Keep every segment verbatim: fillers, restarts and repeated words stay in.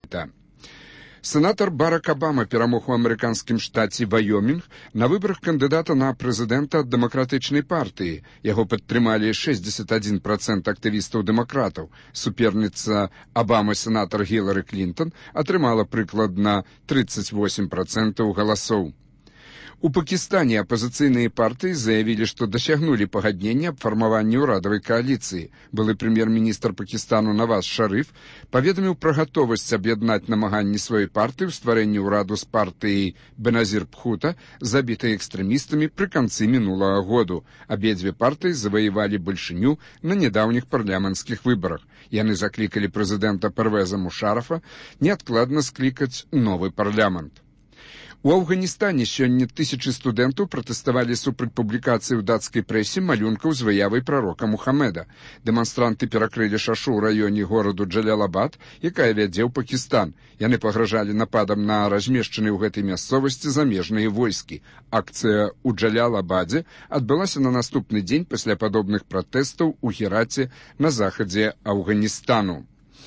прэзідэнта. Сенатор Барак Обама перамог у амерыканскім штаце Вайомінг на выбарах кандыдата на прэзідэнта ад дэмакратычнай партыі. Яго падтрымалі шэсцьдзесят адзін працэнт актывістаў-дэмакратаў. Суперніца Обамы сенатор Гілары Клінтон атрымала прыкладна тридцать восемь працэнтаў галасоў. У Пакістане апазіцыйныя партыі заявілі, што дасягнулі пагаднення аб фармаванні ўрадавай кааліцыі. Былы прэм'ер-міністр Пакістану Наваз Шарыф паведаміў пра гатовасць аб'яднаць намаганні сваёй партыі ў стварэнні ўраду з партыяй Беназір Бхута, забітай экстрэмістамі пры канцы мінулага году. Абедзве партыі заваявалі бальшыню на нядаўніх парламенцкіх выбарах. Яны заклікалі прэзідэнта Парвеза Мушарафа неадкладна склікаць новы парламент. У Афганістане сёння тысячы студэнтаў пратэставалі супраць публікацыі ў дацкай прэсе малюнкаў з выявай прарока Мухаммеда. Дэманстранты перакрылі шашу ў раёне гораду Джалялабад, якая вядзе ў Пакістан. Яны пагражалі нападам на размешчаныя ў гэтай мясцовасці замежныя войскі. Акцыя ў Джалялабадзе адбылася на наступны дзень пасля падобных пратэстаў у Гераце на захадзе Афганістану.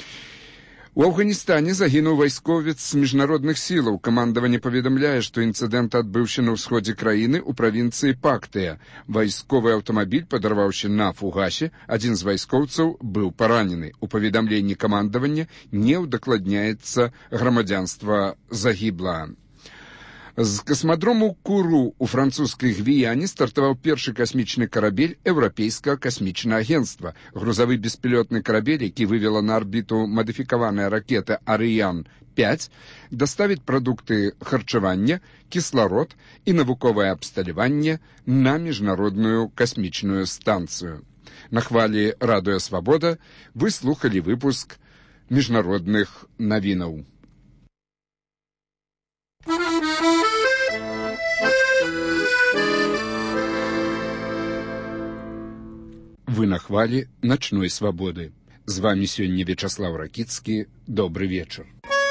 У Афганістане загінуў вайсковец з міжнародных сілаў. Камандаванне паведамляе, што інцыдэнт адбыўся на ўсходзе краіны ў правінцыі Пактыя. Вайсковы аўтамабіль падарваўся на фугасе, адзін з вайскоўцаў быў паранены. У паведамленні камандавання не ўдакладняецца грамадзянства загіблага. З касмадрому Куру у французскай Гвіяне стартаваў першы касмічны карабель Еўрапейскага касмічнага агентства. Грузавы беспілотны карабель, які вывела на арбіту мадыфікаваная ракета Арыян пять, даставіць прадукты харчавання, кісларод і навуковае абсталяванне на міжнародную касмічную станцыю. На хвалі Радыё Свабода вы слухалі выпуск міжнародных навінаў. Вы на хвалі начной свабоды. З вами сёння Вячаслав Ракіцкі. Добры вечар.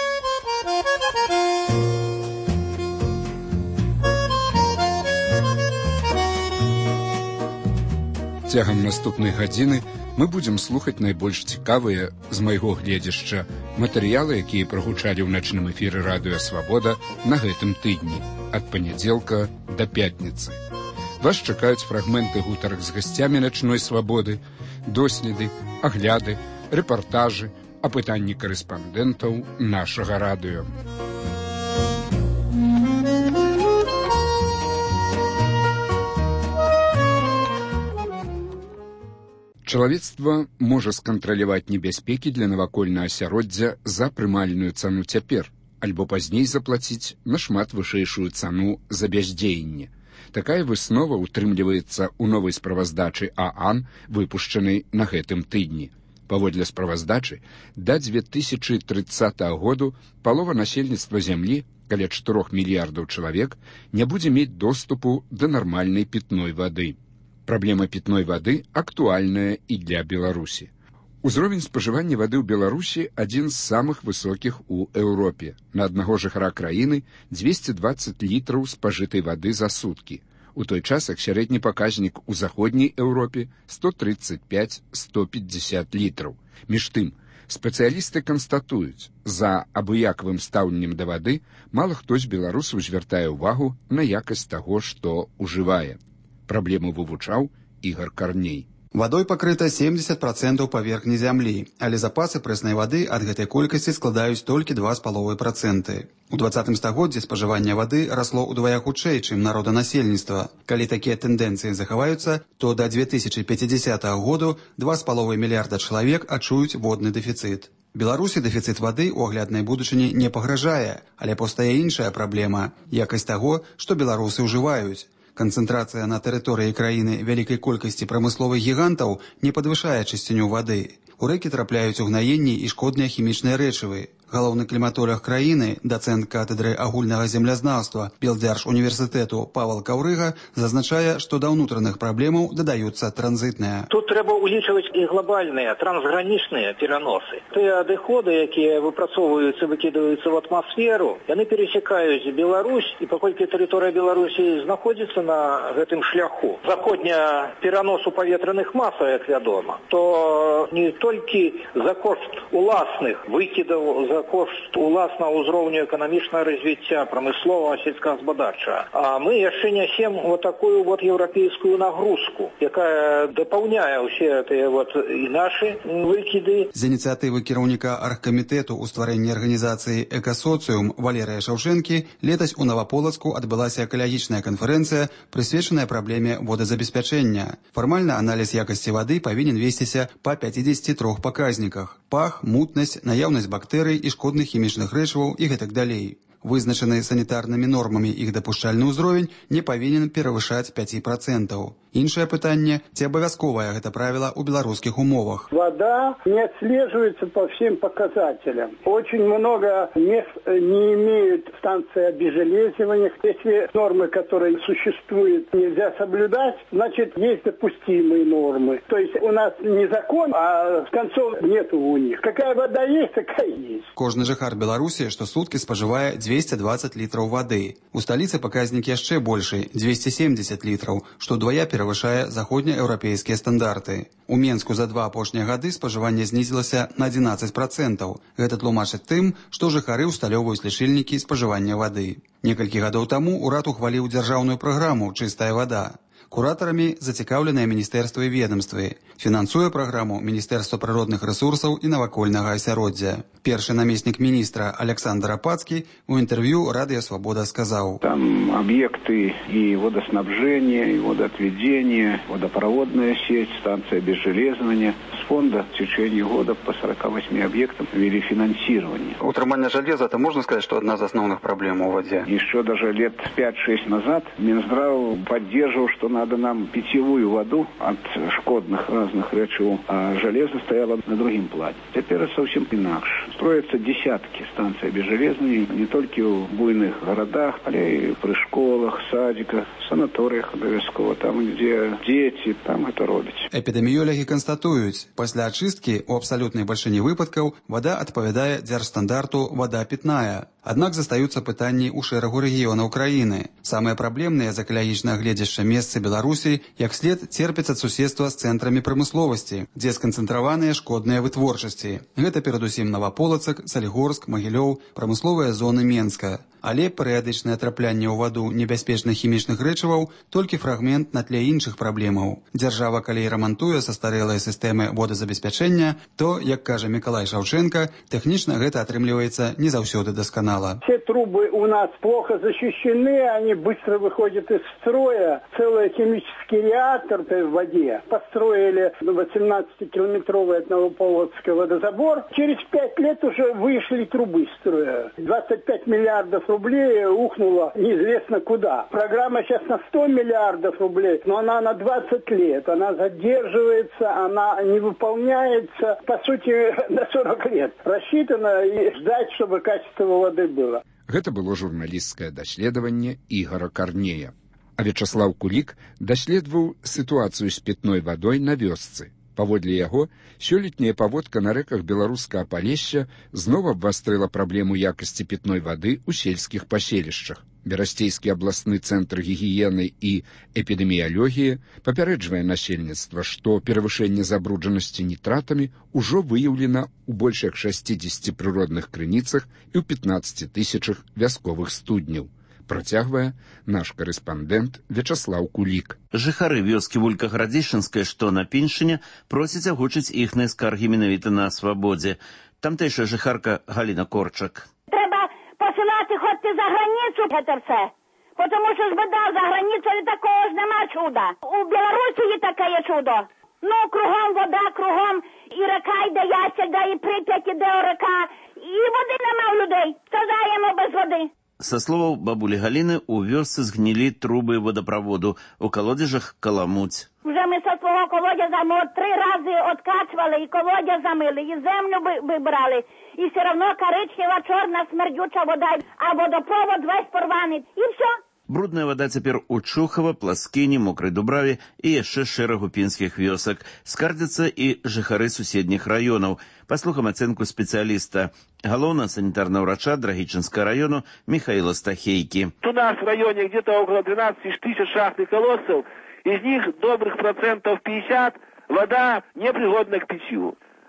Цягам наступнай гадзіны мы будзем слухаць найбольш цікавыя з майго гледзяшча матэрыялы, якія прагучалі ў начным эфіры Радыё Свабода на гэтым тыдні, ад панядзелка да пятніцы. Вас чакаюць фрагменты гутарак з гасцямі начной свабоды, доследы, агляды, рэпартажы, апытанні карэспандэнтаў нашага радыё. Чалавецтва можа скантраляваць небяспекі для навакольнага асяроддзя за прымальную цану цяпер, альбо пазней заплаціць нашмат вышэйшую цану за бяздзеянне. Такая выснова утрымліваецца ў новай справаздачы ААН, выпушчанай на гэтым тыдні. Паводле справаздачы, да дзве тысячы трыццатага году палова насельніцтва зямлі, каля чатырох мільярдаў чалавек, не будзе мець доступу да нармальнай пітной вады. Праблема пітной вады актуальная і для Беларусі. Узровень спажывання вады ў Беларусі адзін з самых высокіх у Еўропе. На аднаго жыхара краіны дзвесце дваццаць літраў спажытай вады за суткі. У той час, як сярэдні паказнік у заходняй Еўропе сто тридцать пять - сто пятьдесят літраў. Між тым, спецыялісты канстатуюць, за абыякавым стаўленнем да вады мала хто з беларусаў звяртае ўвагу на якасць таго, што ўжывае. Праблему вывучаў Ігар Карней. Вадой пакрыта семьдесят процентаў паверхні зямлі, але запасы прэснай вады ад гэтай колькасці складаюць толькі два з паловай працэнты. У двадцатым стагоддзі спажыванне вады расло ўдвая хутчэй, чым народанасельніцтва. Калі такія тэндэнцыі захаваюцца, то да две тысячы пяцідзясятага году два з паловай мільярда чалавек адчуюць водны дэфіцыт. Беларусі дэфіцыт вады ў агляднай будучыні не пагражае, але паўстае іншая праблема – якасць таго, што беларусы ўжываюць. Канцэнтрацыя на тэрыторыі краіны вялікай колькасці прамысловых гігантаў не падвышае чысціню вады. У рэкі трапляюць угнаенні і шкодныя хімічныя рэчывы. Галоўны кліматолог краіны, дацэнт катедры агульнага землязнаўства Белдзяржуніверсітэту Павел Каўрыга зазначае, што да ўнутраных праблемаў дадаюцца транзітныя. Тут трэба ўлічваць і глобальныя, трансгранічныя пераносы. Тыя адыходы, якія выпрацоўваюцца, выкідваюцца ў атмасферу, яны пересекаюць Беларусь, і паколькі тэрыторыя Беларусі знаходзіцца на гэтым шляху заходня пераносу паветраных масаў, як вядома, то не толькі за кошт уласных выкідаў за за кошт уласнага ўзроўню эканамічнага развіцця прамысловага сельскагаспадарчага. А мы яшчэ нясем вот такую вот еўрапейскую нагрузку, якая дапаўняе ўсе гэтыя вот і нашы выкіды. З ініцыятывы кіраўніка аргкамітэту ў стварэнні арганізацыі «Экасоцыум» Валерыя Шаўчэнкі летась у Новополацку адбылася экалагічная канферэнцыя, прысвечаная праблеме водазабеспячэння. Фармальна аналіз якасці вады павінен весціся па пяцідзесяці трох паказніках: пах, мутнасць, наяўнасць бактэрый і шкодных хімічных рэчываў і гэтак далей. Вызначаны санітарнымі нормамі іх дапушчальны ўзровень не павінен перавышаць пяць працэнтаў. Іншае пытанне, ці абавязковае гэта правіла ў беларускіх умовах. Вода не отслеживается по всем показателям. Очень много мест не имеют станции обезжелезивания. Если нормы, которые существуют, нельзя соблюдать, значит, есть допустимые нормы. То есть у нас не закон, а концов нету у них. Какая вода есть, такая есть. Кожны жыхар Беларусі штосуткі спажывае дзвесце дваццаць літраў вады. У сталіцы паказнік яшчэ большы – дзвесце семдзесят літраў, што ўдвая перавышае заходнееўрапейскія стандарты. У Менску за два апошнія гады спажыванне знізілася на адзінаццаць працэнтаў. Гэта тлумачыць тым, што жыхары ўсталёўваюць лічыльнікі спажывання вады. Некалькі гадоў таму ўрад ухваліў дзяржаўную праграму «Чыстая вода». Куратарамі зацікаўленыя міністэрствы і ведомствы. Фінансуе праграму Міністэрства прыродных рэсурсаў і навакольнага асяроддзя. Першы намеснік міністра Александр Апацкі у інтэрв'ю «Радыё Свабода» сказаў: Там объекты и водоснабжения, и водоотведения, водопроводная сеть, станция обезжелезывания. С фонда в течение года по сорока восьми объектам ввели финансирование. Утрымание железа, это можно сказать, что одна из основных проблем у воде? Еще даже лет пять-шесть назад Минздрав поддерживал, что надо нам питьевую воду от шкодных разных речевых, а железо стояло на другим плане. Теперь это совсем иначе. Строятся десятки станций обезжелезывания не только в буйных городах, но и при школах, садиках, санаториях обовязково, там, где дети, там это робят. Эпидемиологи констатуют, после очистки у абсолютной большине выпадков вода отповедает дзяржстандарту «вода питная». Аднак застаюцца пытанні ў шэрагу рэгіёнаў краіны. Самыя праблемныя з экалагічнага гледзяшча месцы Беларусі як след церпяць ад суседства з цэнтрамі прамысловасці, дзе сканцэнтраваныя шкодныя вытворчасці. Гэта перадусім Новополацак, Салігорск, Магілёў, прамысловыя зоны Менска. Але перыядычнае траплянне ў ваду небяспечных хімічных рэчываў толькі фрагмент на тле іншых праблемаў. Дзяржава, калі рамантуе састарэлыя сістэмы водазабеспячэння, то, як кажа Мікалай Шаўчэнка, тэхнічна гэта атрымліваецца не заўсёды дасканала. Все трубы у нас плохо защищены, они быстро выходят из строя. Целый химический реактор в воде построили восемнадцатикилометровый от Новополоцка водозабор. Через пять лет уже вышли трубы из строя. двадцать пять миллиардов рублей ухнуло неизвестно куда. Программа сейчас на сто миллиардов рублей, но она на двадцать лет. Она задерживается, она не выполняется, по сути, на сорок лет. Рассчитано и ждать, чтобы качество воды было. Гэта было журналісцкае даследаванне Ігора Карнея. А Вячаслаў Кулік даследаваў сітуацыю з пітной вадой на вёсцы. Паводле яго, сёлетняя паводка на рэках беларускага Палесся зноў абвастрыла праблему якасці пітной вады ў сельскіх паселішчах. Берасцейскі абласны цэнтр гігіены і эпідэміялогіі папярэджвае насельніцтва, што перавышэнне забруджанасці нітратамі ўжо выяўлена ў больш як шасцідзесяці прыродных крыніцах і ў пятнаццаці тысячах вясковых студняў. Працягвае наш корэспандэнт Вячаслаў Кулік. Жыхары вёскі Вулькаградзішынскай, што на Піншыне, просяць агучыць іхныя скаргі менавіта на свабодзе. Тамтэйшая жыхарка Галіна Корчак. Трэба посилати хлопці за границю, це все. Тому що ж беда за границею такого ж нема чуда. У Білорусі є таке чудо. Ну, кругом вода, кругом і река йде Ясіль, да і Прип'ять іде река. І води нема в людей. Страждаємо без води. Са словаў бабулі Галіны, у вёсцы згнілі трубы водопроводу, у колодязях каламуць. Вже ми со свого колодязя ми три рази откачували, і колодязь замили, і землю вибрали. І все одно коричнева, чорна, смердюча вода, а водопровод весь порваний. І все. Брудная вода цяпер у Чухава, Пласкіні, Мокрай Дубраве і яшчэ шэрагу пінскіх вёсак. Скардзяцца і жыхары суседніх раёнаў. Па слухам ацэнку спецыяліста галоўнага санітарнага ўрача Драгічынскага раёну Михаила Стахейки. У нас в районе где-то около двенадцати тысяч шахтных колодцев, из них добрых процентов пятьдесят вода непригодна к питью.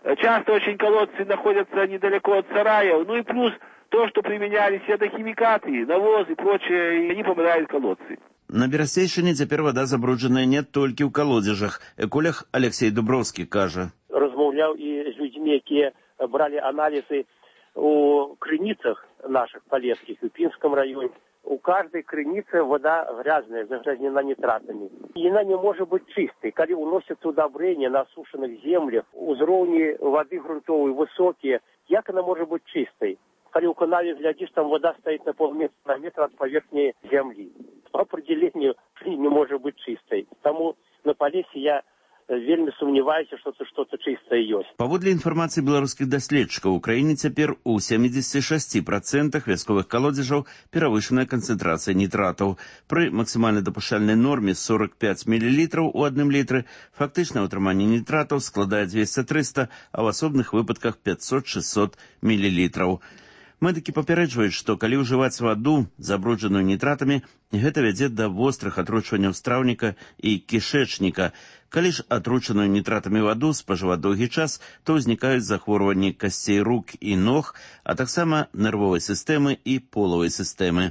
Часто очень колодцы находятся недалеко от сараев. Ну и плюс то, что применялись ядохимикаты, навоз и прочее, и они помирают колодцы. На Берасейшине цяпер вода забруджаная не толькі ў калодзежах. Эколог Алексей Дубровскі кажа. Размаўляў і з людзьмі, якія бралі анализы у крыніцах наших полесских, в Пинском районе. У каждой крыницы вода грязная, загрязнена нитратами. И она не может быть чистой. Когда уносятся удобрения на осушенных землях, уровни воды грунтовой высокие, как она может быть чистой? Когда у канаве глядишь, там вода стоит на полметра на метр от поверхни земли. По определению не может быть чистой. Тому на Полесье я вельмі сумняваюся, што це што-то чыстае ёсць. Паводле інфармацыі беларускіх даследчыкаў, у краіне цяпер у семьдесят шесть процентов вясковых калодзежаў перавышаная канцэнтрацыя нітратаў. Пры максімальнай дапушчальнай норме сорок пять миллилитров у адным літры фактычнае ўтрыманне нітратаў складае двести триста, а ў асобных выпадках пятьсот шестьсот миллилитров. Медыкі папярэджваюць, што калі ўжываць ваду, забруджаную нітратамі, гэта вядзе да вострых атручванняў страўніка і кішэчніка. Калі ж атручаную нітратамі ваду спажываць доўгі час, то ўзнікаюць захворванні касцей рук і ног, а таксама нервовай сістэмы і полавай сістэмы.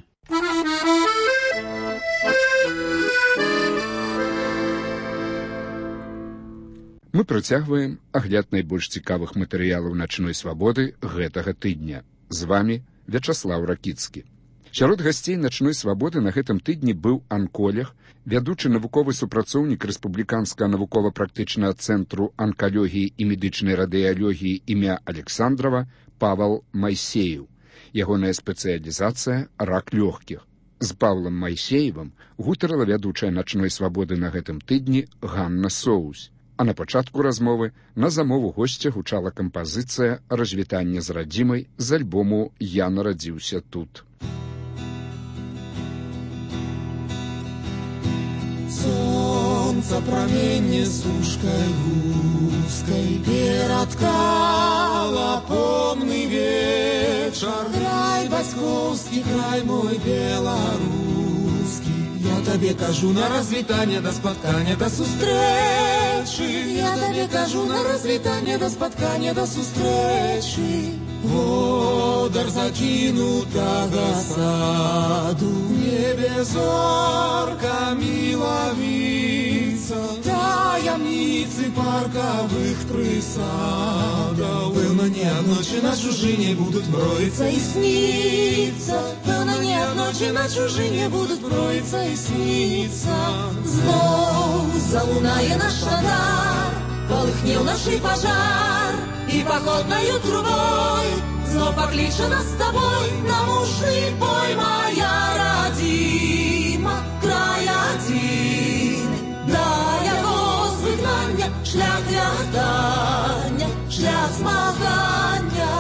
Мы працягваем агляд найбольш цікавых матэрыялаў начной свабоды гэтага тыдня. З вами Вячаслаў Ракіцкі. Сярод гасцей начной свабоды на гэтым тыдні быў анколог, вядучы навуковы супрацоўнік рэспубліканскага навукова-практычнага цэнтру анкалогіі і медычнай радыялогіі імя Александрова Павал Майсеев. Ягоная спецыялізацыя рак лёгкіх. З Павлам Майсеевым гутарыла вядучая начной свабоды на гэтым тыдні Ганна Соус. А на пачатку размовы на замову госця гучала кампазіцыя «Развітанне з радзімай» з альбому «Я нарадзіўся тут». Солнце променне сушкой гуской ператкала помны вечар. Край бацькоўскі, край мой беларускі. Я табе кажу на развітанне, да спаткання, да сустрэчы. Я табе кажу на развітанне, да спаткання, да сустрэчы. Водар закінутага саду, небе зорка мілавіца, таямніцы паркавых прысадаў. Пэўна, не аднойчы на чужыне будуць броіцца і сніцца. Пэўна, не аднойчы на чужыне будуць броіцца і сніцца. Зноў залунае наш шадар, полыхне ў нашый пажар, и походною трубой снова покличе нас с тобой на мужный бой. Моя родима, край один, да его звигнання, шлях вяртання, шлях змагання.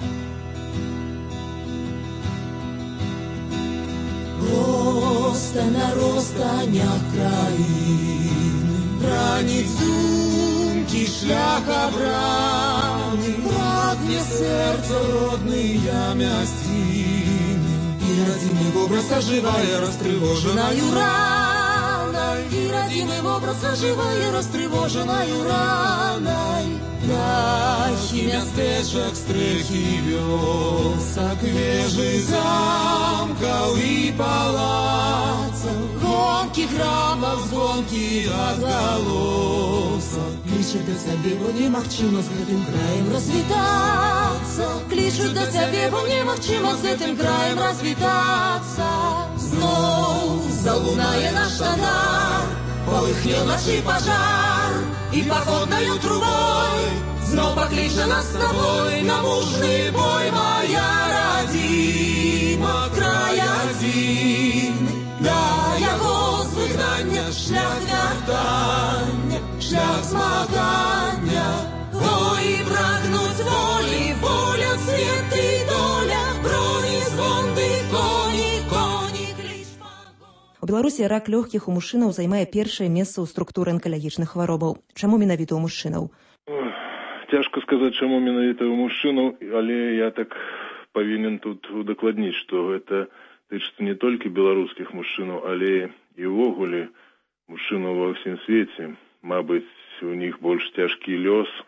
Роста на ростанях країни, бранить думки, шлях обраны, прагне сердце родные мястины. И родимый образ оживая, растревоженою раной, и родимый образ оживая, растревоженою раной. Дахи мястэчак, стрэхі вёсак, вежы замкаў і палацаў, гонкі храмаў, звонкі адгалосак. Клічуць да цябе, бо немагчыма з гэтым краем развітацца. Клічуць да цябе, бо немагчыма з гэтым краем развітацца. Зноў залунае наш шадар, полыхне нашый пажар, и походною трубой снова покличе нас с тобой на мужный бой. Моя родима, край один, да яго звигнання, шлях вяртання, шлях змагання. Ой, прагнуть волі, воля, свет и доля, броні, звонды, коні, коні, кліч пагон. У Беларусі рак лёгкіх у мужчынаў займае першае месца ў структуры анкалагічных хваробаў. Чаму менавіта ў мужчынаў? Цяжка сказаць, чаму менавіта ў мужчынаў, але я так павінен тут удакладніць, што гэта тычыцца не толькі беларускіх мужчынаў, але і ўвогуле мужчынаў ва ўсім свеце. Мабыць, у них больш цяжкі лёс,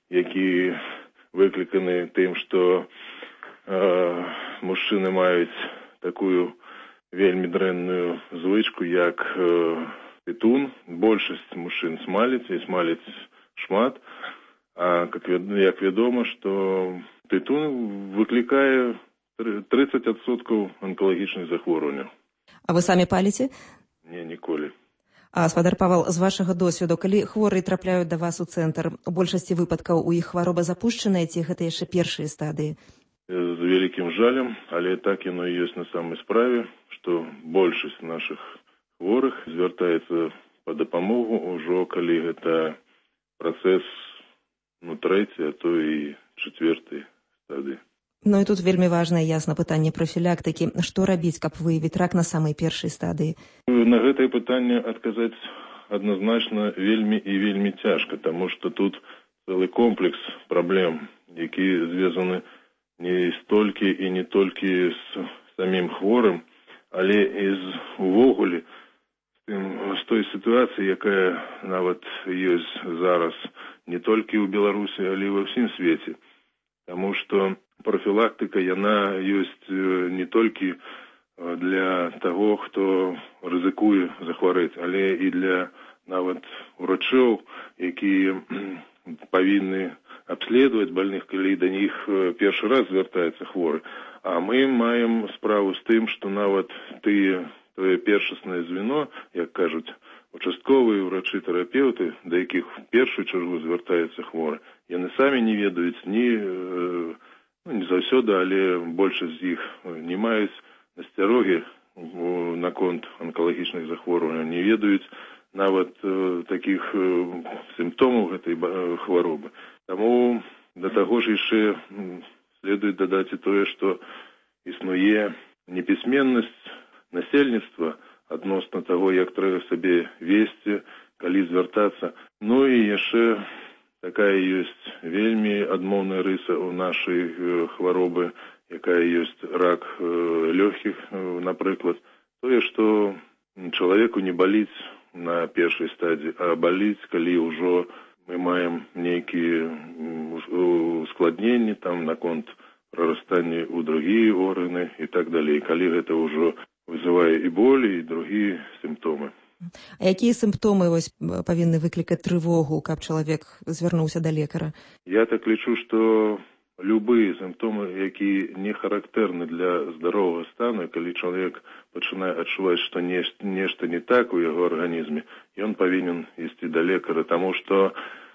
які выкліканы тым, што э, мужчыны маюць такую вельмі дрэнную звычку, як э, тытун. Большасць мужчын смаліць, і смаліць шмат. А як вядома, што тытун выклікае тридцать адсоткаў онкалагічных захворванняў. А вы самі паліце? Не, ніколі. А, спадар Павал, з вашага досведу, калі хворыя трапляюць да вас у цэнтр, у большасці выпадкаў у іх хвароба запушчаная, ці гэта яшчэ першыя стадыі? З вялікім жалем, але так яно і ёсць на самай справе, што большасць нашых хворых звяртаецца па дапамогу ўжо, калі гэта працэс ну, трэцяй, а то і чацвёртай стадыі. Ну і тут вельмі важнае, ясна, пытанне прафілактыкі. Што рабіць, каб выявіць рак на самай першай стадыі? На гэтае пытанне адказаць адназначна вельмі і вельмі цяжка, таму што тут цэлы комплекс праблем, які звязаны не столькі і не толькі з самім хворым, але і з увогуле з той сітуацыі, якая нават ёсць зараз не толькі ў Беларусі, але і ва ўсім свеце. Таму што профілактыка, яна ёсць не толькі для таго, хто рызыкуе захварэць, але і для нават урачоў, якія павінны абследаваць больных, калі да них першы раз звяртаецца хворы. А мы маем справу з тым, што нават тыя тое першаснае звено, як кажуць, участковыя ўрачы-тэрапеўты, да якіх в першую чаргу звяртаецца хворы, яны самі не ведаюць ні, ну, не заўсёды, але большасць з іх не маюць насцярогі наконт онкалагічных захворванняў, не ведаюць нават э, такіх э, сімптомаў гэтай хваробы. Таму да таго ж яшчэ следует дадаць і тое, што існуе непісьменнасць насельніцтва адносна таго, як трэба сабе весці, калі звяртацца. Ну і яшчэ такая ёсць вельмі адмоўная рыса ў нашай хваробы, якая ёсць рак лёгкіх, напрыклад. Тое, што чалавеку не баліць на першай стадыі, а баліць, калі ўжо мы маем нейкія ускладненні там наконт прарастання ў другія органы і так далей, калі гэта ўжо вызывае і болі, і другія сімптомы. А якія сімптомы вось павінны выклікаць трывогу, каб чалавек звярнуўся да лекара? Я так лічу, што любыя сімптомы, які не характэрны для здаровага стану, калі чалавек пачынае адчуваць, што нешта, нешта не так у яго арганізме, ён павінен ісці да лекара, таму што э,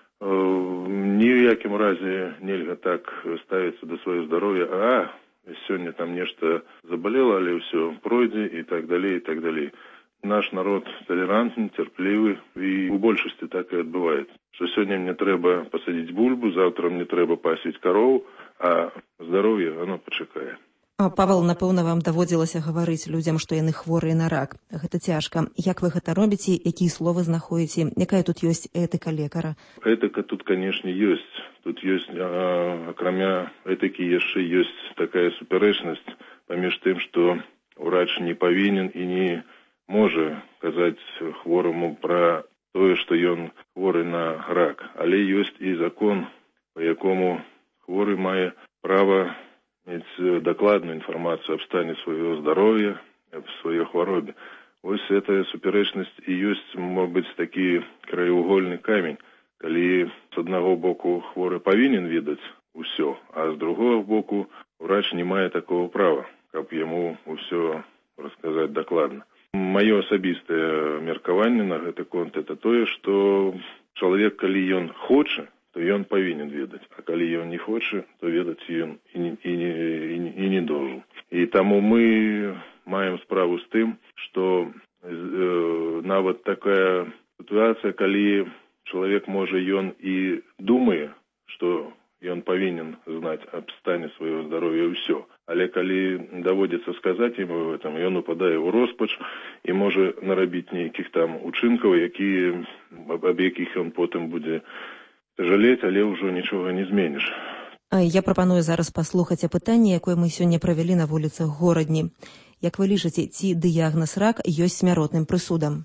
ні ў якім разе нельга так ставіцца да сваё здароўя, а сёння там нешта забалела, але ўсё пройдзе і так далей, і так далей. Наш народ толерантны, терплівы, і у большасці так і адбываецца. Што сёння мне трэба пасадзіць бульбу, заўтра мне трэба пасвіць карову, а здароўе, оно пачакае. А, Павел, напэўна, вам даводзілася гаварыць людзям, што яны хворыя на рак. Гэта цяжка. Як вы гэта робіце, якія словы знаходзіце? Якая тут ёсць этыка лекара? Этыка тут, канешне, ёсць. Тут ёсць, а, акрамя этыкі, яшчэ ёсць такая супярэчнасць паміж тым, што ўрач не павінен і не можа казаць хвораму пра тое, што ён хворы на рак. Але ёсць і закон, па якому хворы мае права мець дакладную інфармацыю аб стане свайго здароўя, аб сваёй хваробе. Вось эта супярэчнасць і ёсць, можа быць, такі краеугольны камень, калі з аднаго боку хворы павінен ведаць усё, а з другого боку врач не мае такого права, каб яму усё расказаць дакладна. Маё асабістае меркаванне на гэты конт это тое, што чалавек, калі ён хоча, то ён павінен ведаць, а калі ён не хоча, то ведаць ён і не, і не, і не, і не должен. І таму мы маем справу з тым, што э, нават такая сітуацыя, калі чалавек можа ён і думае, што ён павінен знаць аб стане свайго здароўя ўсё. Але калі даводзіцца сказаць ему этом, ён упадае ў роспач і можа нарабіць нейкіх там учынкаў, якія, аб якіх ён потым будзе жалець, але ўжо нічога не зменіш. Я прапаную зараз паслухаць апытанне, якое мы сёння правялі на вуліцах горадні. Як вы лічыце, ці дыягназ рак ёсць смяротным прысудам?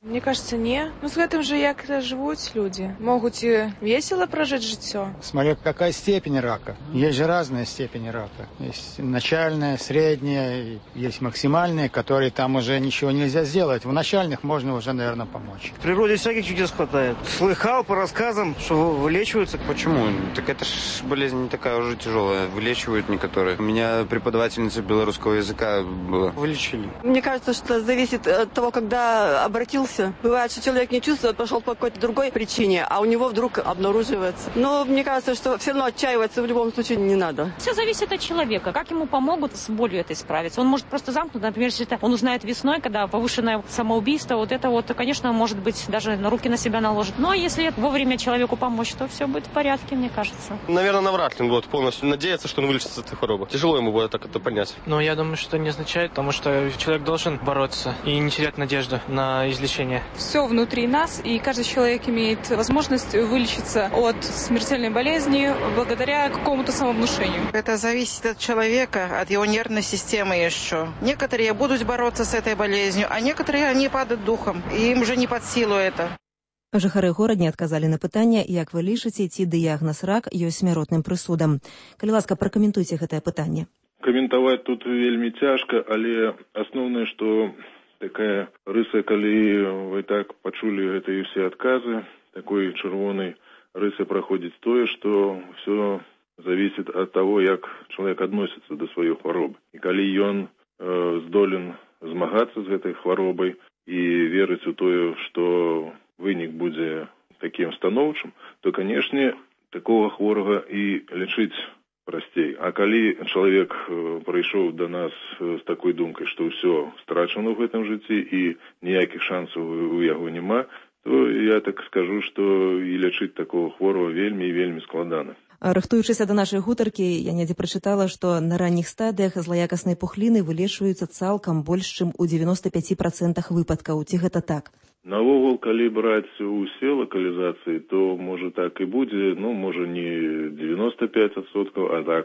Мне кажется, не. Ну, с этим же як живут люди. Могут и весело прожить житье. Смотря какая степень рака. Есть же разные степени рака. Есть начальная, средняя, есть максимальные, которые там уже ничего нельзя сделать. В начальных можно уже, наверное, помочь. В природе всяких чудес хватает. Слыхал по рассказам, что вылечиваются. Почему? Так это ж болезнь не такая уже тяжелая. Вылечивают некоторые. У меня преподавательница белорусского языка была. Вылечили. Мне кажется, что зависит от того, когда обратился. Бывает, что человек не чувствует, пошел по какой-то другой причине, а у него вдруг обнаруживается. Но мне кажется, что все равно отчаиваться в любом случае не надо. Все зависит от человека, как ему помогут с болью этой справиться. Он может просто замкнуть, например, если это он узнает весной, когда повышенное самоубийство, вот это вот, конечно, может быть, даже на руки на себя наложит. Но если вовремя человеку помочь, то все будет в порядке, мне кажется. Наверное, навряд ли он будет полностью надеяться, что он вылечится от этой хвороба. Тяжело ему будет так это понять. Но я думаю, что не означает, потому что человек должен бороться и не терять надежду на излечение. Все внутри нас, и каждый человек имеет возможность вылечиться от смертельной болезни благодаря какому-то самовнушению. Это зависит от человека, от его нервной системы еще. Некоторые будут бороться с этой болезнью, а некоторые они падают духом, и им уже не под силу это. Жыхары горадні адказалі на пытанне, як вы лічыце, ці дыягназ рак ёсць смяротным прысудам. Калі ласка, пракаментуйце гэтае пытанне. Каментаваць тут вельмі цяжка, але асноўнае, што такая рыса, калі вы так пачулі гэтыя ўсе адказы, такой чырвонай рысы праходзіць тое, што ўсё зависит от того, як чалавек адносіцца да сваёй хваробы. І калі ён э, здолен змагацца з гэтай хваробай і верыць у тое, што вынік будзе такім станоўчым, то, канешне, такога хворага і лячыць прасцей. А калі чалавек прыйшоў да нас з такой думкай, што ўсё страчана ў гэтым жыцці і ніякіх шансаў у яго няма, то я так скажу, што і лячыць такого хворага вельмі і вельмі складана. Рыхтуючыся да нашай гутаркі, я недзе прачытала, што на ранніх стадыях злаякаснай пухліны вылечваюцца цалкам больш, чым у девяносто пять процентов выпадкаў. Ці гэта так? Наогул, калі браць усе лакалізацыі, то можа так і будзе, ну, можа не девяносто пять процентов, а так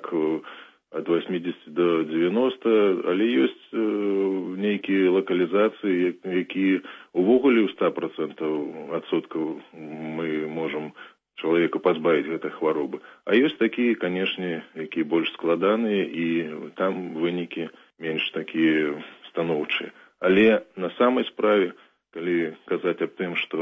ад восемьдесят до девяноста, але ёсць э, нейкія лакалізацыі, якія увогуле ў сто процентов адсоткаў мы можам чалавека пазбавіць гэтай хваробы. А ёсць такія, канешне, якія больш складаныя, і там вынікі менш такія станоўчыя. Але на самай справе, калі казаць аб тым, што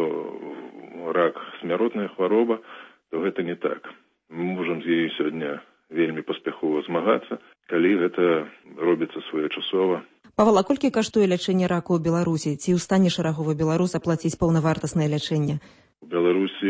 рак смяротная хвароба, то гэта не так. Мы можам з яе сёння вельмі паспяхова змагацца, калі гэта робіцца своечасова. Павал, а колькі каштуе лячэнне раку ў Беларусі? Ці ў стане шараговы беларус аплаціць паўнавартаснае лячэнне? У Беларусі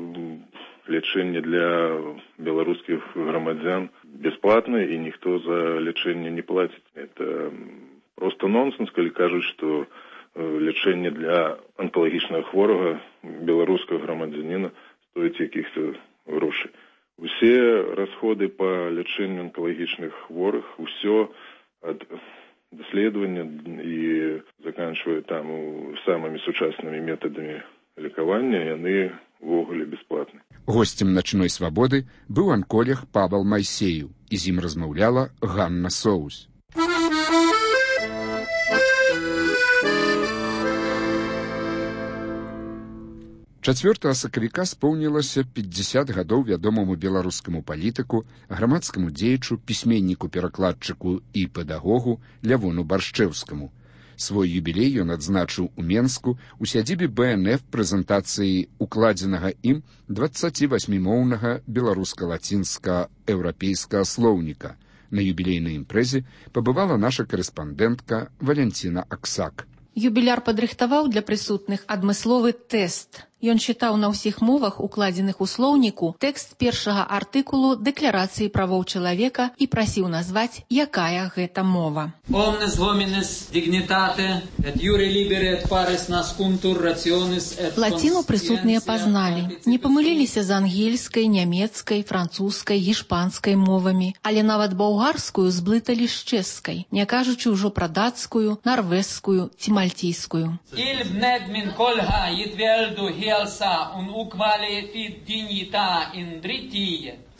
лячэнне для беларускіх грамадзян бясплатнае, і ніхто за лячэнне не плаціць. Это просто нонсенс, калі кажуць, што лячэнне для онкалагічнага хворага беларускага грамадзяніна стоіць якіхся грошай. Усе расходы па лячэнню онкалагічных хворых, усё ад даследавання і заканчвае там самымі сучаснымі метадамі лекавання, яны увогуле бясплатны. Госцем начной свабоды быў анколог Павел Майсею, і з ім размаўляла Ганна Соус. чацвёртага сакавіка споўнілася пятьдесят гадоў вядомаму беларускаму палітыку, грамадскаму дзеячу, пісьменніку-перакладчыку і педагогу Лявону Баршчэўскаму. Свой юбілей ён адзначыў у Менску у сядзібе бэ эн эф прэзентацыі укладзенага ім дваццацівасьмімоўнага беларуска-лацінска-еўрапейскага слоўніка. На юбілейнай імпрэзе пабывала наша корэспандэнтка Валянціна Аксак. Юбіляр падрыхтаваў для прысутных адмысловы тэст. Ён чытаў на ўсіх мовах, укладзеных у слоўніку, тэкст першага артыкулу Дэкларацыі правоў чалавека і прасіў назваць, якая гэта мова. Omnes homines dignitate et iure libere et pares nascuntur rationis et Лаціну прысутныя пазналі. Не памыліліся з ангельскай, нямецкай, французскай, гішпанскай мовамі, але нават балгарскую зблыталі з чэшскай, не кажучы ўжо пра дацкую, нарвежскую ці мальційскую. Il bnedmin kolha yitveldu hielsa un ukvale fit dignita in dritie.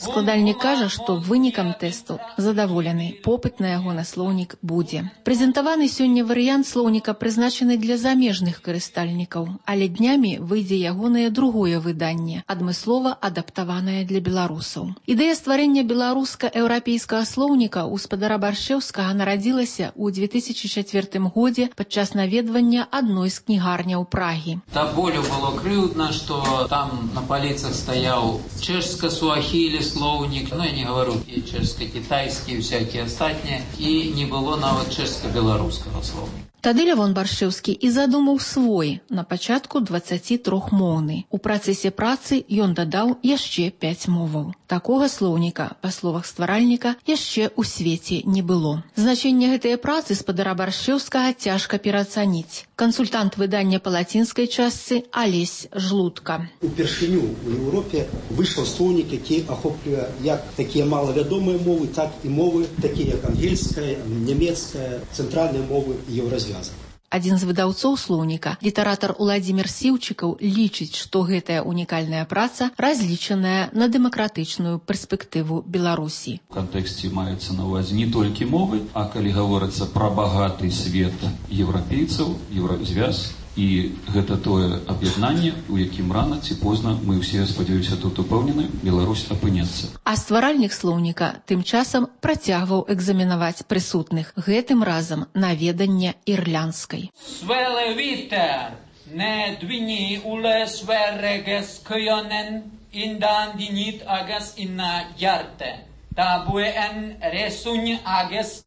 Складальнік кажа, што вынікам тэсту задаволены. Попыт на яго на слоўнік будзе. Прэзентаваны сёння варыянт слоўніка прызначаны для замежных карыстальнікаў, але днямі выйдзе ягонае другое выданне, адмыслова адаптаванае для беларусаў. Ідэя стварэння беларуска-еўрапейскага слоўніка ў спадара Баршчэўскага нарадзілася ў две тысячы чацвёртым годзе падчас наведвання адной з кнігарняў Прагі. Да болю было крыўдна, што там на паліцах стаяў чэшска-суахілі слоўнік, ну я не говорю і чэшска-кітайскі, і всякія астатнія, і не было нават чэшска-беларускага слоўніка. Тады Лявон Баршчэўскі і задумаў свой, на пачатку дваццацітрохмоўны. У працэсе працы ён дадаў яшчэ пяць моваў. Такога слоўніка, па словах стваральніка, яшчэ ў свеце не было. Значэнне гэтай працы спадара Баршчэўскага цяжка пераацаніць. Кансультант выдання па лацінскай частцы Алесь Жлудка. Упершыню ў Еўропе выйшаў слоўнік, які ахоплюе як такія малавядомыя мовы, так і мовы, такія як ангельская, нямецкая, цэнтральныя мовы еўразвяза. Адзін з выдаўцоў слоўніка, літаратар Уладзімір Сіўчыкаў, лічыць, што гэтая унікальная праца разлічаная на дэмакратычную перспектыву Беларусі. У кантэксце маецца на ўвазе не толькі мовы, а калі гаворыцца пра багаты свет еўрапейцаў, еўразвяз, і гэта тое аб'яднанне, у якім рана ці позна, мы ўсе, спадзяюся, тут упэўнены, Беларусь апынецца. А стваральнік слоўніка тым часам працягваў экзаменаваць прысутных, гэтым разам на веданне ірландскай. Свеле вітер, не двіні уле сверегес кйонен, індан дініт агас інна ярте, та буен ресунь агес.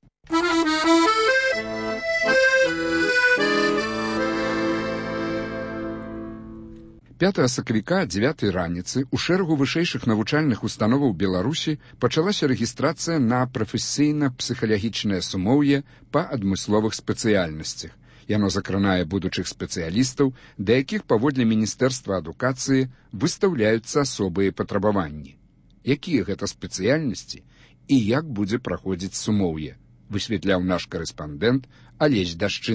пятага сакавіка дзевятай раніцы ў шэрагу вышэйшых навучальных установаў Беларусі пачалася рэгістрацыя на прафесійна-псіхалагічнае сумоўе па адмысловых спецыяльнасцях. Яно закранае будучых спецыялістаў, да якіх паводле Міністэрства адукацыі выстаўляюцца асобыя патрабаванні. Якія гэта спецыяльнасці і як будзе праходзіць сумоўе, высветляў наш карэспандэнт Алесь Дашчын.